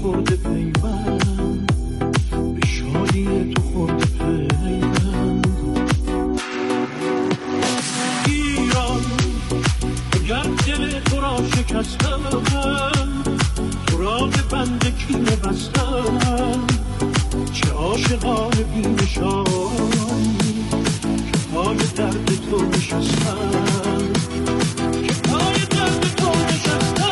خورده پیوند، به شادی تو خورده پیوند. ایران اگر دل تو را شکستم، تو را به بند کینه بستم، چه عاشقان بی‌نشانی که پای درد تو نشستم، که پای درد تو نشستم.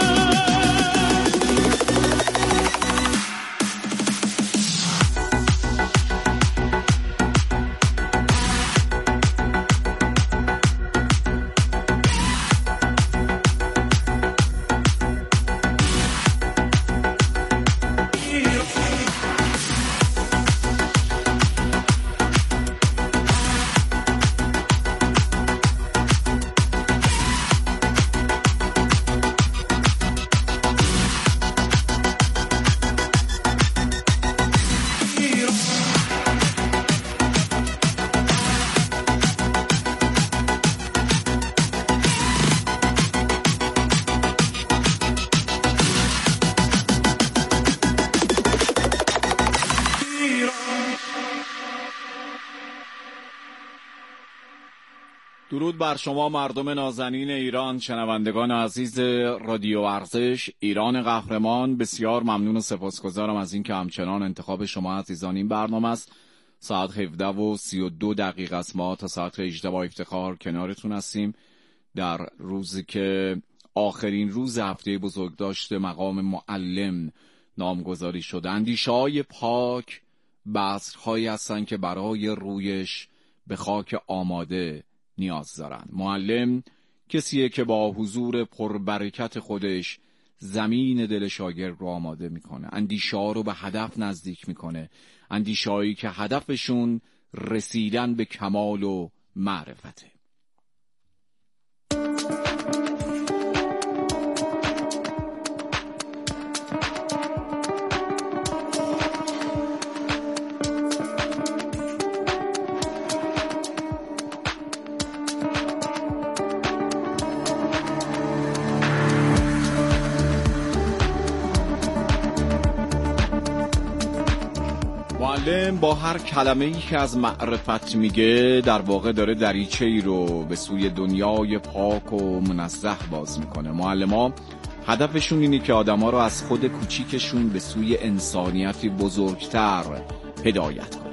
درود بر شما مردم نازنین ایران، شنوندگان عزیز رادیو ورزش ایران قهرمان. بسیار ممنون و سپاسگزارم از اینکه همچنان انتخاب شما عزیزان این برنامه است. ساعت 17:32 است. ما تا ساعت 18 با افتخار کنارتون هستیم در روزی که آخرین روز هفته بزرگداشت مقام معلم نامگذاری شده. اندیشه‌های پاک بذرهایی هستند که برای رویش به خاک آماده نیاز دارن. معلم کسیه که با حضور پربرکت خودش زمین دل شاگرد رو آماده میکنه، اندیشه‌ها رو به هدف نزدیک میکنه، اندیشه‌هایی که هدفشون رسیدن به کمال و معرفته. معلم با هر کلمه‌ای که از معرفت میگه در واقع داره دریچه‌ای رو به سوی دنیای پاک و منزه باز میکنه. معلم‌ها هدفشون اینه که آدم‌ها رو از خود کوچیکشون به سوی انسانیتی بزرگتر هدایت کنه.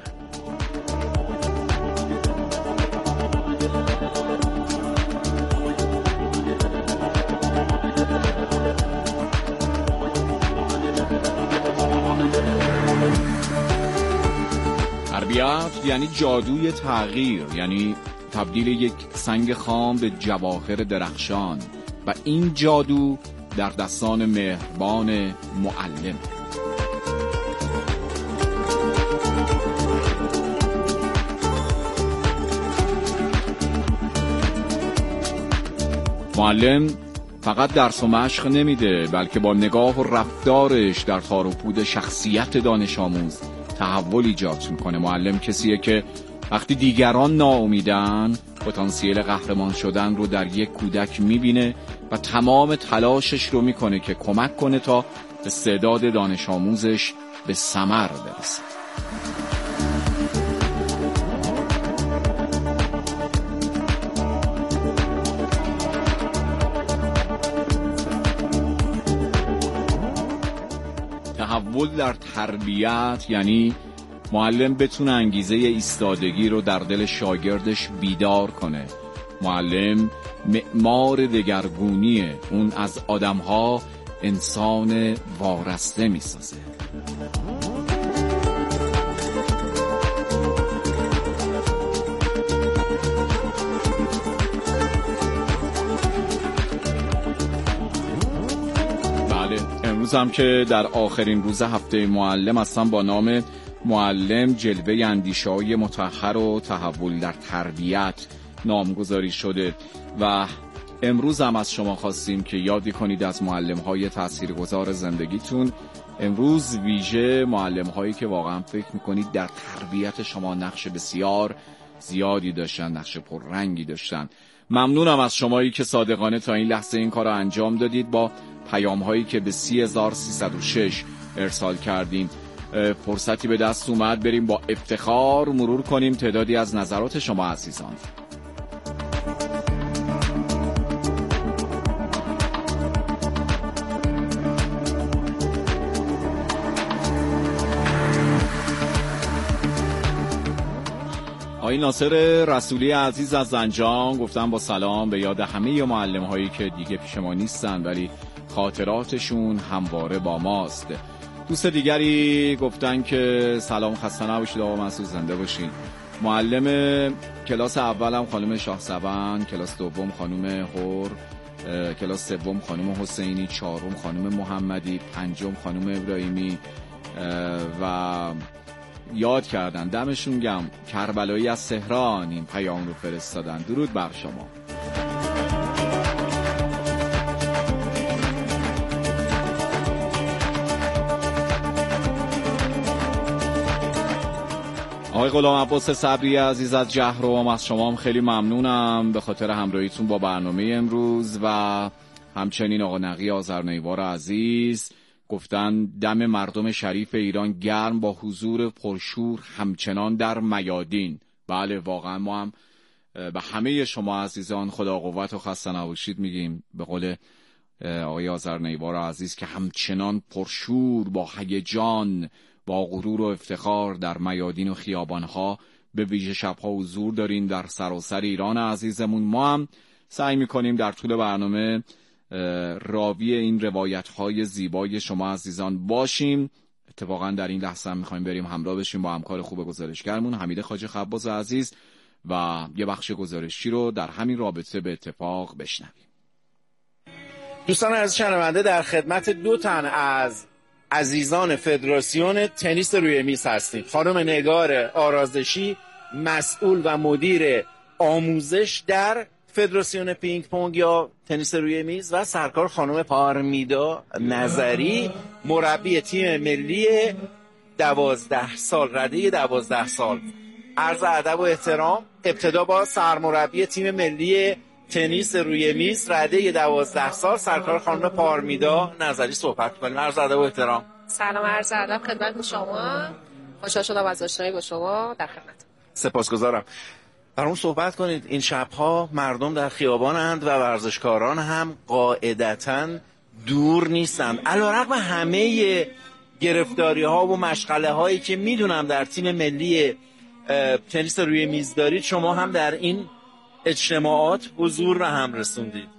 تربیت یعنی جادوی تغییر، یعنی تبدیل یک سنگ خام به جواهر درخشان، و این جادو در دستان مهربان معلم. معلم فقط درس و مشق نمیده، بلکه با نگاه و رفتارش در تار و پود شخصیت دانش آموز تحول ایجاد میکنه. معلم کسیه که وقتی دیگران ناامیدن پتانسیل قهرمان شدن رو در یک کودک میبینه و تمام تلاشش رو میکنه که کمک کنه تا استعداد دانش آموزش به ثمر برسه. تحول در تربیت یعنی معلم بتونه انگیزه ایستادگی رو در دل شاگردش بیدار کنه. معلم معمار دگرگونیه، اون از آدم‌ها انسان وارسته میسازه. امروز هم که در آخرین روز هفته معلم هستم، با نام معلم جلوه اندیشه‌های مطهر و تحول در تربیت نامگذاری شده و امروز هم از شما خواستیم که یادی کنید از معلم‌های تاثیرگذار زندگیتون. امروز ویژه معلم‌هایی که واقعا فکر می‌کنید در تربیت شما نقش بسیار زیادی داشتن، نقش پررنگی داشتن. ممنونم از شمایی که صادقانه تا این لحظه این کار رو انجام دادید. با پیام‌هایی که به 30306 ارسال کردیم. فرصتی به دست اومد بریم با افتخار مرور کنیم تعدادی از نظرات شما عزیزان. آقای ناصر رسولی عزیز از زنجان گفتن با سلام به یاد همه معلم هایی که دیگه پیش ما نیستن ولی خاطراتشون همواره با ماست. دوست دیگری گفتن که سلام، خسته نباشید آقا مسعود، زنده باشین. معلم کلاس اولم خانم شاهزبان، کلاس دوم خانم هور، کلاس سوم خانم حسینی، چهارم خانم محمدی، پنجم خانم ابراهیمی و یاد کردن. دمشون گم. کربلایی از تهران این پیام رو فرستادن. درود بر شما. آقای غلام عباس صبری عزیز از جهرم، از شما هم خیلی ممنونم به خاطر همراهیتون با برنامه امروز و همچنین آقا نقی آذرنیوار عزیز گفتن دم مردم شریف ایران گرم با حضور پرشور همچنان در میادین. بله واقعا ما هم به همه شما عزیزان خدا قوت و خسته نباشید میگیم، به قول آقای آذرنیوار عزیز که همچنان پرشور با هیجان با غرور و افتخار در میادین و خیابانها به ویژه شبها حضور دارین در سراسر ایران عزیزمون. ما هم سعی میکنیم در طول برنامه راوی این روایت‌های زیبای شما عزیزان باشیم. اتفاقا در این لحظه هم میخوایم بریم همراه بشیم با همکار خوب گزارشگرمون حمید خواجه خباز عزیز و یه بخش گزارشی رو در همین رابطه به اتفاق بشنویم. دوستان از شنونده در خدمت 2 تن از عزیزان فدراسیون تنیس روی میز هستیم. خانم نگار آرازشی، مسئول و مدیر آموزش در فدراسیون پینگ پونگ یا تنیس روی میز و سرکار خانم پارمیدا نظری، مربی تیم ملی 12 سال، رده 12 سال. عرض ادب و احترام. ابتدا با سرمربی تیم ملی تنیس روی میز رده 12 سال سرکار خانم پارمیدا نظری صحبت کنیم. عرض ادب و احترام. سلام، عرض ادب خدمت شما. خوشحال شدم از آشنایی با شما. در خدمت. سپاسگزارم. برام صحبت کنید. این شبها مردم در خیابانند و ورزشکاران هم قاعدتاً دور نیستند. علیرغم همه گرفتاری ها و مشغله هایی که میدونم در تیم ملی تنیس روی میز دارید، شما هم در این اجتماعات حضور را هم رسوندید.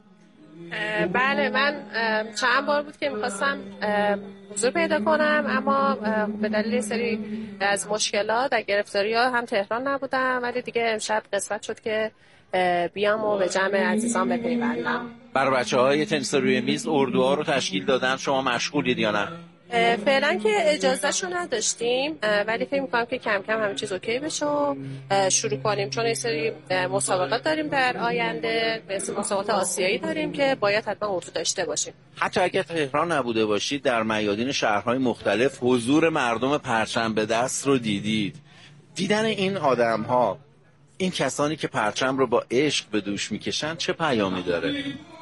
بله، من چند بار بود که میخواستم حضور پیدا کنم اما به دلیل سری از مشکلات و گرفتاری ها هم تهران نبودم، ولی دیگه امشب قسمت شد که بیام و به جمع عزیزان بپیوندم. برای بچه‌های تنیس روی میز اردوها رو تشکیل دادن، شما مشغولید یا نه؟ فعلا که اجازهشو نداشتیم ولی فکر می‌کنم که کم کم همه چیز اوکی بشه و شروع کنیم، چون یه سری مسابقات داریم در آینده، مثل مسابقات آسیایی داریم که باید حتما اردو داشته باشیم. حتی اگر تهران نبوده باشید در میادین شهرهای مختلف حضور مردم پرچم به دست رو دیدید. دیدن این آدم‌ها، این کسانی که پرچم رو با عشق به دوش میکشن چه پیامی داره؟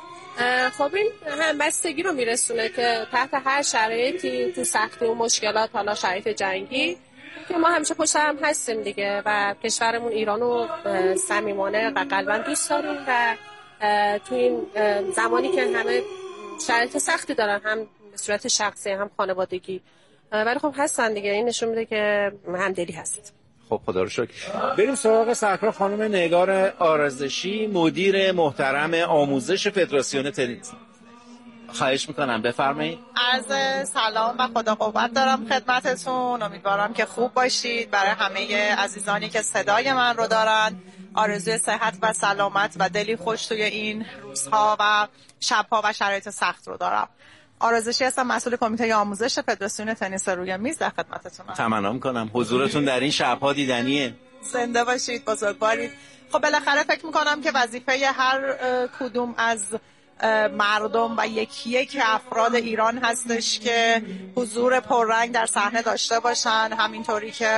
خب این همبستگی رو میرسونه که تحت هر شرایطی، تو سختی و مشکلات، حالا شرایط جنگی، که ما همیشه پشت هم هستیم دیگه و کشورمون ایران رو صمیمانه و قلباً دوست داریم و تو این زمانی که همه شرایط سختی دارن، هم به صورت شخصی هم خانوادگی، ولی خب هستن دیگه. این نشون میده که همدلی هست. خب خدا رو شکر. بریم سراغ سرکار خانم نگار آرازشی، مدیر محترم آموزش فدراسیون تنیس. خواهش میکنم بفرمایید. عرض سلام و خدا قوت دارم خدمتتون. امیدوارم که خوب باشید. برای همه عزیزانی که صدای من رو دارن آرزوی صحت و سلامت و دلی خوش توی این روزها و شبها و شرایط سخت رو دارم. آرازشی هستم، مسئول کمیته آموزش فدراسیون تنیس روی میز، در خدمتتونم. تمنا میکنم. حضورتون در این شبها دیدنیه. زنده باشید، بزرگوارید. خب بالاخره فکر میکنم که وظیفه هر کدوم از مردم و یکی یک افراد ایران هستش که حضور پررنگ در صحنه داشته باشن، همینطوری که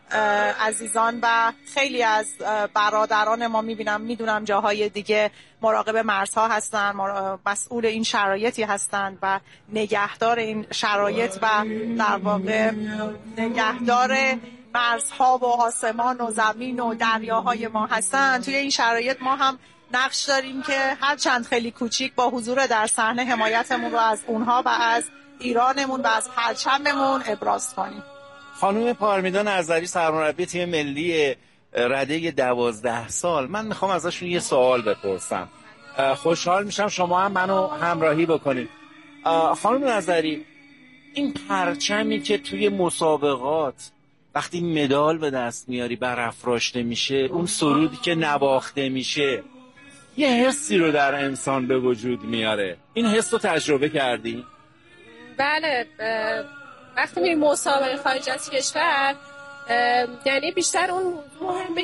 عزیزان و خیلی از برادران ما میدونم جاهای دیگه مراقب مرزها هستن، مسئول این شرایطی هستند و نگهدار این شرایط و در واقع نگهدار مرزها و آسمان و زمین و دریاهای ما هستن. توی این شرایط ما هم نقش داریم که هرچند خیلی کوچیک با حضور در صحنه حمایتمون رو از اونها و از ایرانمون و از پرچممون ابراز کنیم. خانم پارمیدا نظری سرمربی تیم ملی رده 12 سال، من میخوام ازشون یه سوال بپرسم. خوشحال میشم شما هم منو همراهی بکنید. خانم نظری، این پرچمی که توی مسابقات وقتی مدال به دست میاری برافراشته میشه، اون سرودی که نواخته میشه، یه حسی رو در انسان به وجود میاره. این حس رو تجربه کردی؟ بله، وقتی میری مسابقه خارج از کشور، یعنی بیشتر اون مهمه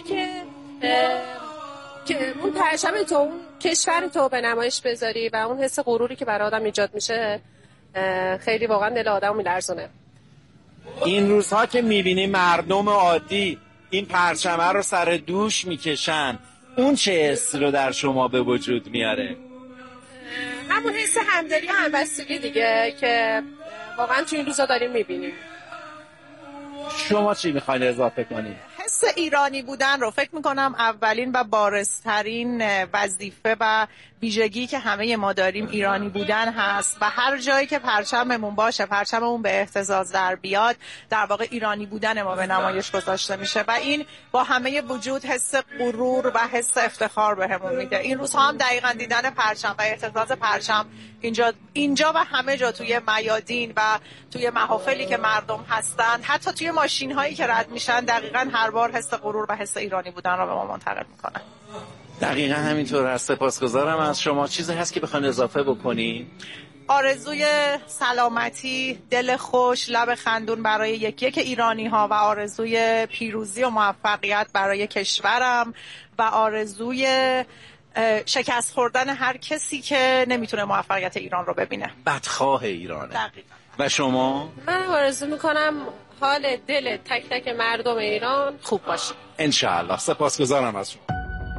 که اون پرچم تو، اون کشور تو به نمایش بذاری و اون حس غروری که برای آدم ایجاد میشه خیلی واقعا دل آدمو میلرزونه. این روزها که میبینی مردم عادی این پرچمه رو سر دوش میکشن، اون چه حسی رو در شما به وجود میاره؟ همون حس همدلی و همبستگی دیگه که واقعا تو این روزا داریم میبینیم. شما چی میخواین اضافه کنید؟ حس ایرانی بودن رو فکر میکنم اولین و بارزترین وظیفه و ویژگی که همه ما داریم ایرانی بودن هست و هر جایی که پرچممون باشه، پرچممون به اهتزاز در بیاد، در واقع ایرانی بودن ما به نمایش گذاشته میشه و این با همه وجود حس غرور و حس افتخار بهمون میده. این روزها هم دقیقاً دیدن پرچم و اهتزاز پرچم اینجا و همه جا توی میادین و توی محافلی که مردم هستن، حتی توی ماشین هایی که رد میشن، دقیقاً هر بار حس غرور و حس ایرانی بودن رو به ما منتقل میکنن. دقیقا همینطور هست. سپاسگزارم از شما. چیزی هست که بخواید اضافه بکنی؟ آرزوی سلامتی، دل خوش، لب خندون برای یک ایرانی ها و آرزوی پیروزی و موفقیت برای کشورم و آرزوی شکست خوردن هر کسی که نمیتونه موفقیت ایران رو ببینه. بدخواه ایرانه. دقیقا. و شما؟ من آرزو میکنم حال دل تک تک مردم ایران خوب باشه. انشاءالله. سپاسگزارم از شما.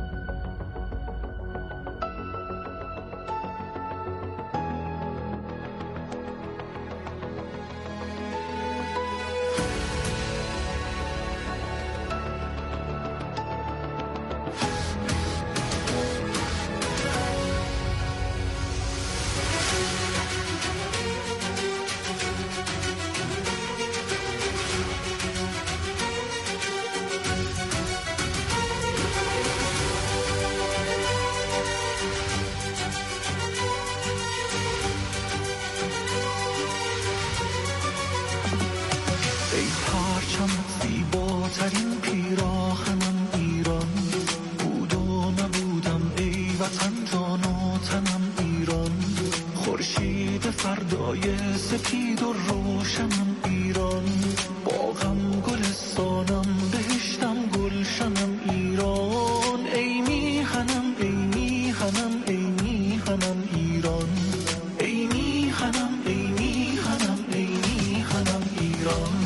زیباترین پیراهنم ایران بود و نبودم، ای وطن جان و تنم ایران. خورشید فردای سپید و روشنم ایران، باغم گلستانم، بهشتم گلشنم ایران. ای میهنم ای میهنم ای میهنم ایران، ای میهنم ای میهنم ای میهنم ایران.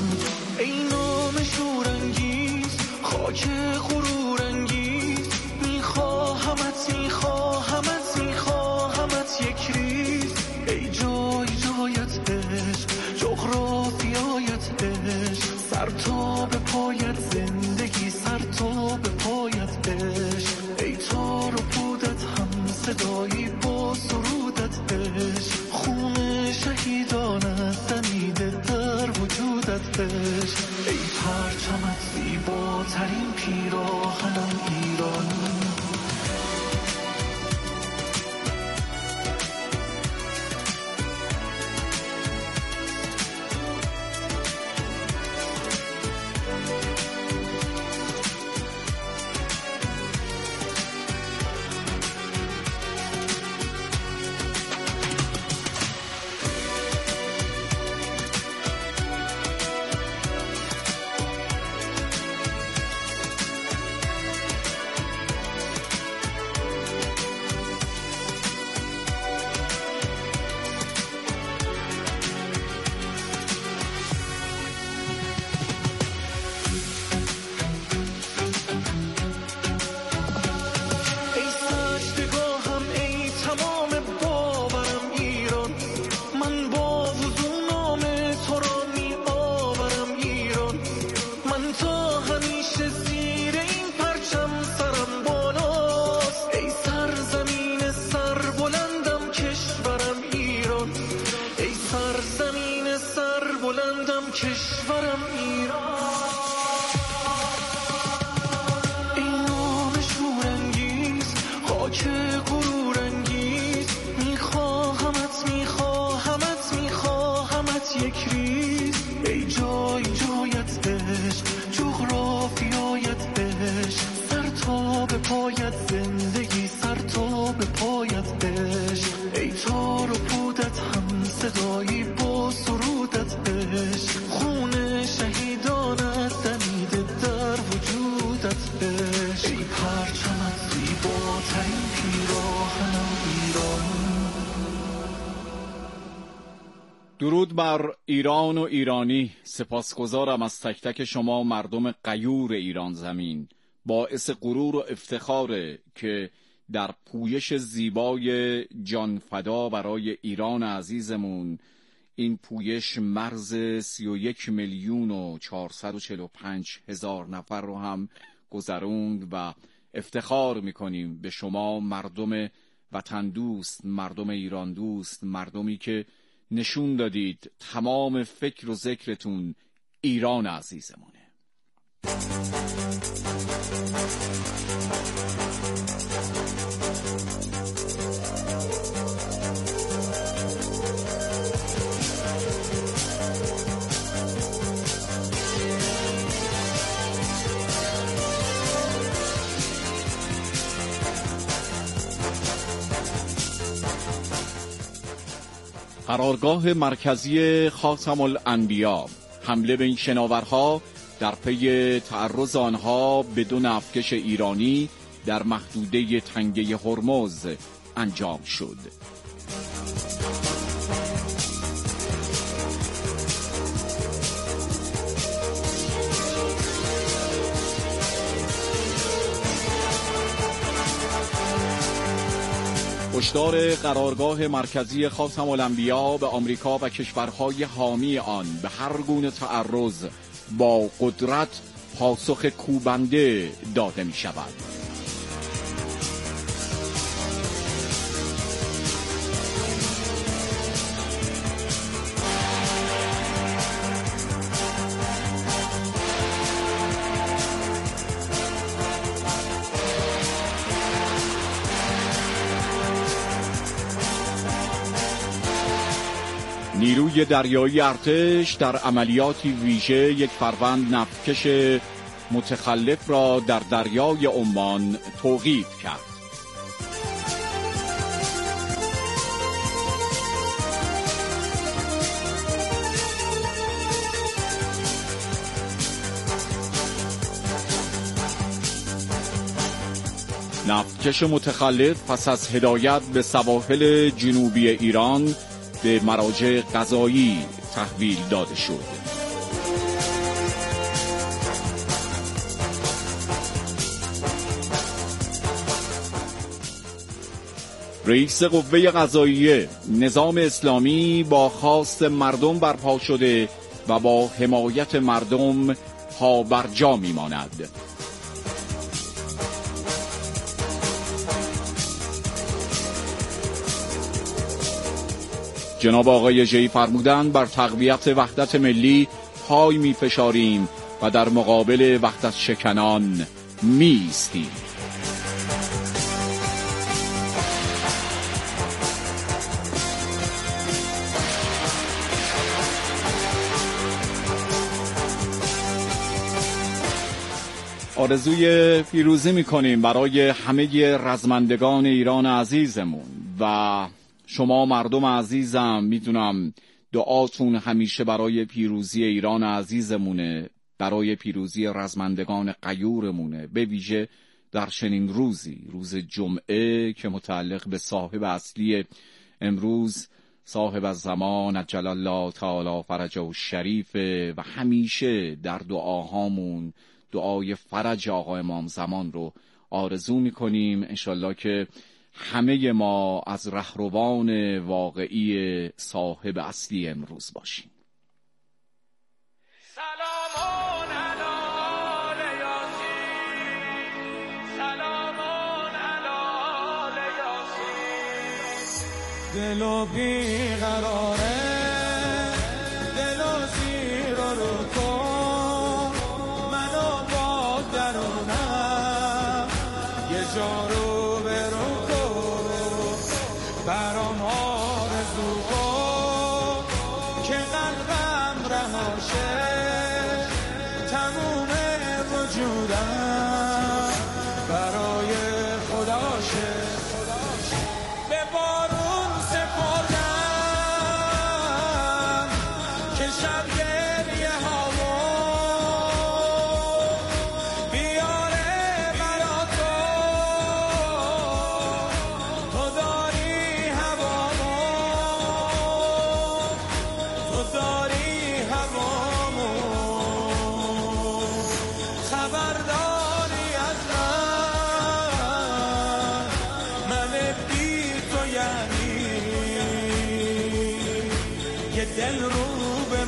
خاک غرورانگیز، میخواهمت میخواهمت میخواهمت یک ریز. ای جای جایت عشق، جغرافیایت عشق، سر تا به پایت زندگی، سر تا به پایت عشق. ای تار و پودت هم صدایی با سرودت عشق، خون شهیدانت دمیده در وجودت عشق. ای پرچمت زیباترین پیراهنم ایران. بلندم کشورم ایران، این نام شورانگیز خاک غرورانگیز، میخواهمت میخواهمت میخواهمت یک ریز، ای جای جایت عشق جغرافیایت عشق، سر تا به پایت زندگی سر تا به پایت عشق، ای تار و پودت هم صدایی با سرودت عشق، خون شهیدانت دمیده در وجودت عشق، ای پرچمت زیباترین پیراهنم ایران. درود بر ایران و ایرانی. سپاسگزارم از تک تک شما مردم غیور ایران زمین. باعث غرور و افتخاره که در پویش زیبای جانفدا برای ایران عزیزمون، این پویش مرز 31,445,000 نفر رو هم گذروند و افتخار میکنیم به شما مردم وطن دوست، مردم ایران دوست، مردمی که نشون دادید تمام فکر و ذکرتون ایران عزیزمونه. قرارگاه مرکزی خاتم الانبیا، حمله به این شناورها در پی تعرض آنها به 2 نفتکش ایرانی در محدوده تنگه هرمز انجام شد. هشدار قرارگاه مرکزی خاتم الانبیا به آمریکا و کشورهای حامی آن به هر گونه تعرض با قدرت پاسخ کوبنده داده می شود. نیروی دریایی ارتش در عملیاتی ویژه یک فروند نفتکش متخلف را در دریای عمان توقیف کرد. نفتکش متخلف پس از هدایت به سواحل جنوبی ایران به مراجع قضایی تحویل داده شد. رئیس قوه قضاییه نظام اسلامی با خواست مردم برپا شده و با حمایت مردم پا بر جا می‌ماند. جناب آقای ژی فرمودند بر تقویت وحدت ملی پای می‌فشاریم و در مقابل وحدت شکنان می‌ایستیم. آرزوی پیروزی می‌کنیم برای همه رزمندگان ایران عزیزمون و شما مردم عزیزم. میدونم دعاتون همیشه برای پیروزی ایران عزیزمونه، برای پیروزی رزمندگان غیورمونه، به ویژه در چنین روزی، روز جمعه که متعلق به صاحب اصلی امروز، صاحب الزمان عجل الله تعالی فرجه الشریف و همیشه در دعاهامون دعای فرج آقا امام زمان رو آرزو میکنیم. انشالله که همه ما از رهروان واقعی صاحب اصلی امروز باشیم. سلامون علی آل یاسین، سلامون علی آل یاسین، دل و بیقراره، دل و شروع کن منو با درونم یه جا رو برو کن برام آرزو کن که قلبم رهاشه تموم وجودم برای خداشه به بارون سپردم که شب گریه هامو بیاره برا تو داری هوامو تو داری هوامو خبرداری از من بی تو یعنی یه دل رو به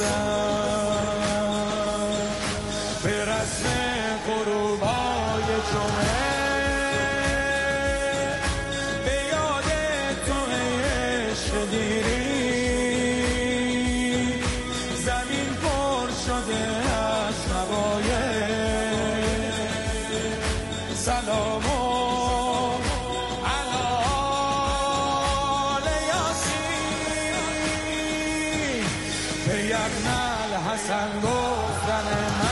مردم به رسم غروبای جمعه به یاد تو ای عشق دیری زمین پر شده از هوای سلام یغنل حسن گفتن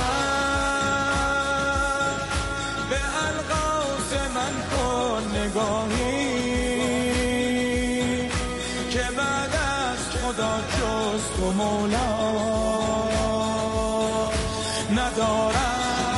من به القاس من کن نگاهی که بعد از خدا جز تو مولا ندارم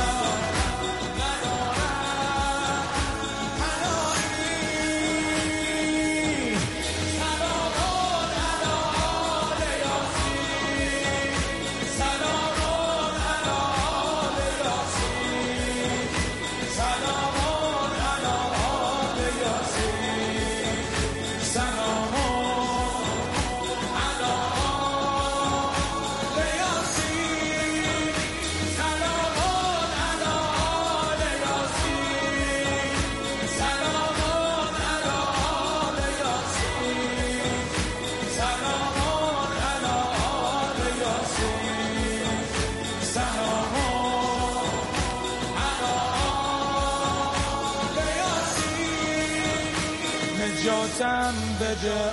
نجاتم بده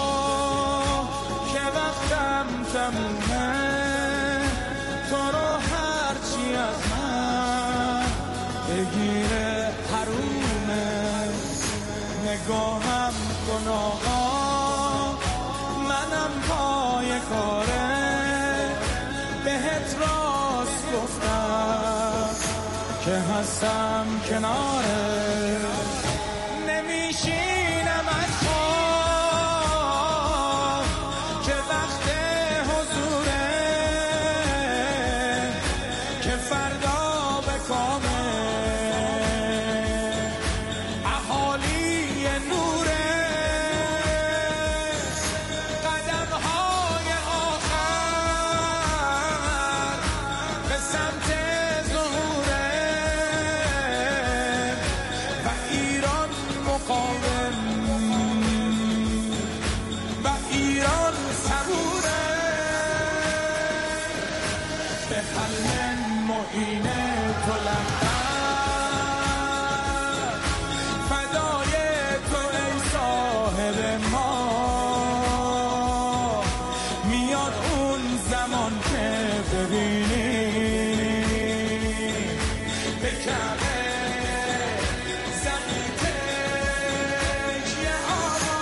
که وقتم تمومه تو رو هرچی از من بگیره حرومه نگاهم کن آقا منم پای کاره بهت راست گفتم که هستم کناره نمیشینم از خواب که وقت حضوره که فردا به کامه اهالی نوره قدم های آخر به سمت ظهوره و ایران مقاوم و ایران صبوره به حل معین تو لبن فدای تو ای صاحب ما میاد اون زمان که ببینی به کعبه زمین تکیه آقا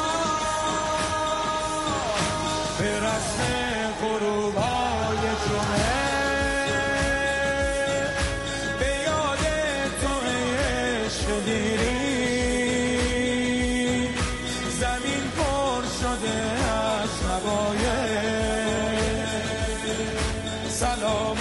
به رسم غروبای جمعه به یاد تو ای عشق دیری زمین پر شده از هوای سلام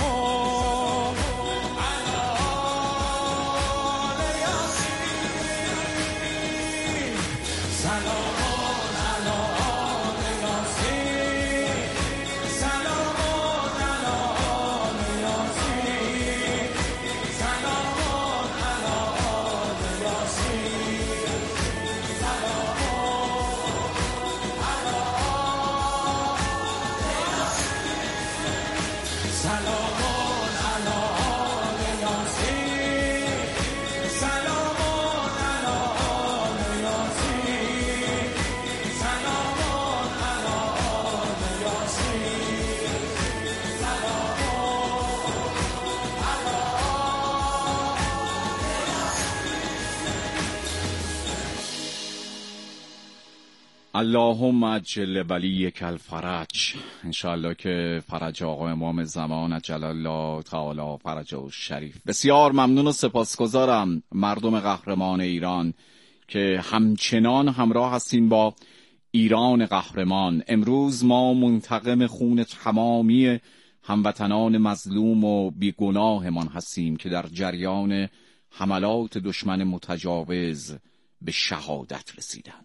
سلامان علی آل یاسین، سلامان علی آل یاسین، سلامان علی آل یاسین، اللهم عجل ولیک الفرج. انشاءالله که فرج آقا امام زمان عجل الله تعالی فرجه شریف. بسیار ممنون و سپاسگزارم مردم قهرمان ایران که همچنان همراه هستین با ایران قهرمان. امروز ما منتقم خون تمامی هموطنان مظلوم و بیگناهمان هستیم که در جریان حملات دشمن متجاوز به شهادت رسیدند.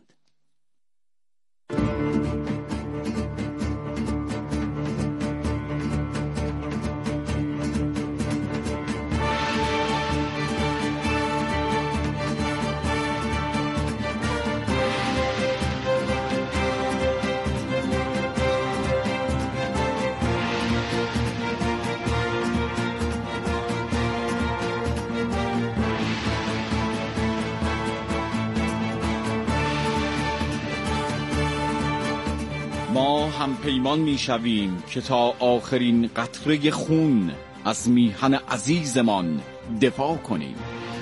ما هم پیمان می شویم که تا آخرین قطره خون از میهن عزیزمان دفاع کنیم.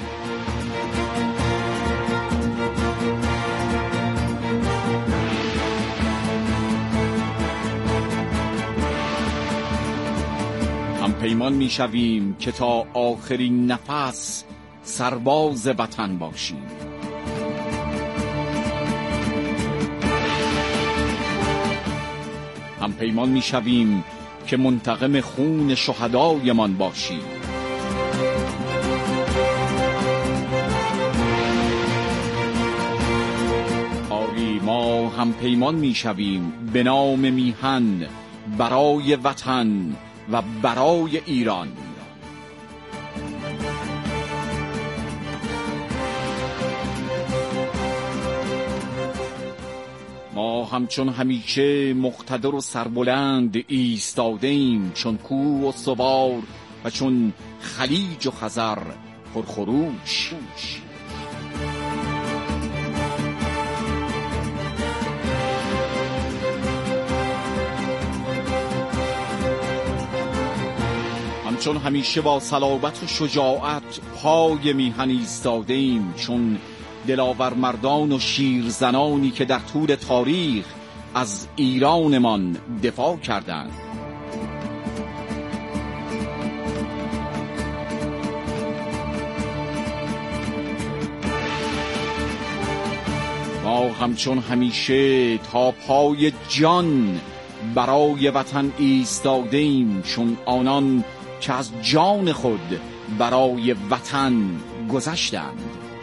هم پیمان می شویم که تا آخرین نفس سرباز وطن باشیم. هم پیمان می شویم که منتقم خون شهدایمان باشیم. آری ما هم پیمان می شویم به نام میهن برای وطن و برای ایران. ما همچون همیشه مقتدر و سربلند ایستاده ایم، چون کوه و سوار و چون خلیج و خزر پرخروش. همچون همیشه با صلابت و شجاعت پای میهن ایستاده ایم، چون دلاور مردان و شیرزنانی که در طول تاریخ از ایرانمان دفاع کردند. ما همچون همیشه تا پای جان برای وطن ایستاده ایم، چون آنان که از جان خود برای وطن گذشتند.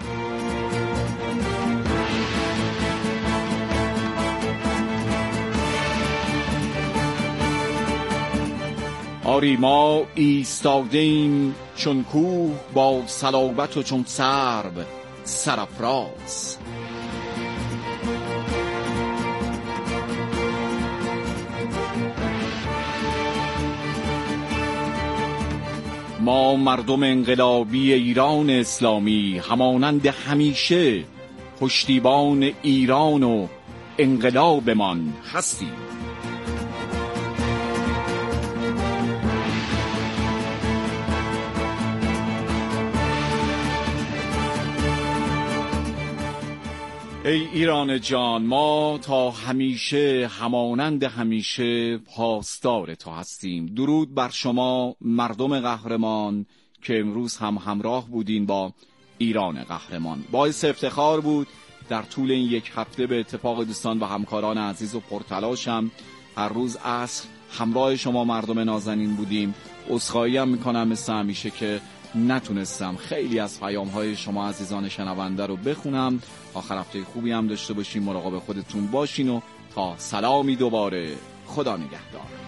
آری ما ایستاده ایم چون کوه با صلابت و چون سرو سرافراز. ما مردم انقلابی ایران اسلامی همانند همیشه پشتیبان ایران و انقلابمان هستیم. ای ایران جان، ما تا همیشه همانند همیشه پاسدار تو هستیم. درود بر شما مردم قهرمان که امروز هم همراه بودین با ایران قهرمان. باعث افتخار بود در طول این یک هفته به اتفاق دوستان و همکاران عزیز و پرتلاشم هر روز عصر همراه شما مردم نازنین بودیم. عذرخواهی هم میکنم مثل همیشه که نتونستم خیلی از پیام‌های شما عزیزان شنونده رو بخونم. آخر هفته خوبی هم داشته باشین، مراقب خودتون باشین و تا سلامی دوباره، خدا نگهدار.